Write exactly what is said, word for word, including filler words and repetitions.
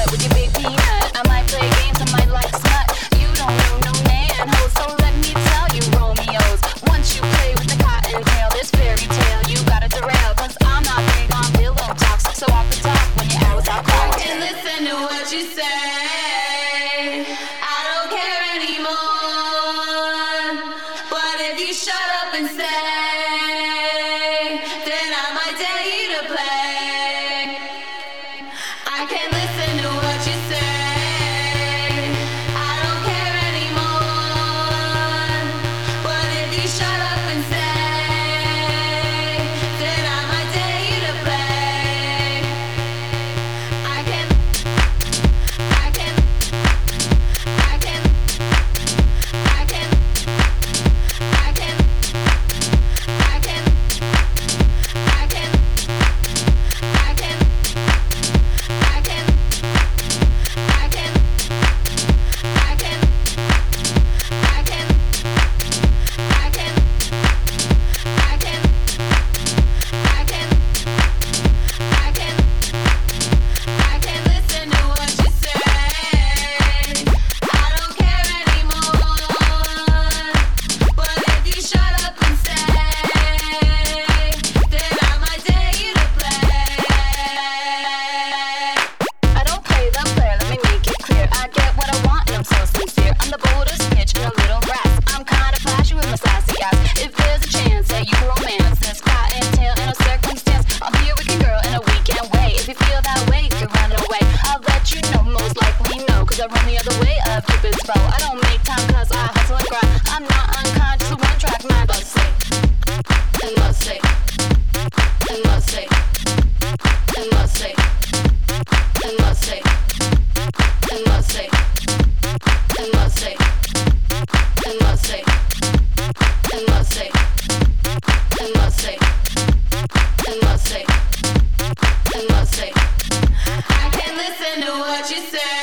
with your big peanut. I might play games, I might like smut. You don't know no man hoes, so let me tell you Romeos. Once you play with the cottontail, this fairy tale you gotta derail. Cause I'm not big on pillow talks, so off the top when your hours are clocked. I can listen to what you say, I don't care anymore. But if you shut up and stay, then I might tell you to play. I can't listen to what you say, I don't care anymore. But if you shut up and stay, then I might tell you to play. I can, I can, I can, I can, I can, I can, I can, I can, I can, I can, I can, I can, I can, I can, I can, I can, I can listen to what you say. I don't care anymore. But if you shut up and stay, then I might tell you to play. I don't play the player, let me make it clear. I get what I want and I'm so sincere. I'm the boldest snitch in a little grass. I'm kinda flashy with my sassy ass. If there's a chance that you romance this cottontail in a circumstance, I'll be your weekend girl in a weekend way. If you feel that way, you can run away. I'll let you know, most likely no, cause I run the other way up Cupid's bow. I don't make time cause I hustle and grind. I'm not unconscious, a one track mind. But say, and must say, and must say, and must say, and must say, and must say, and must say, and must say, and must say, and must say, and must say, and must say. I can't listen to what you say.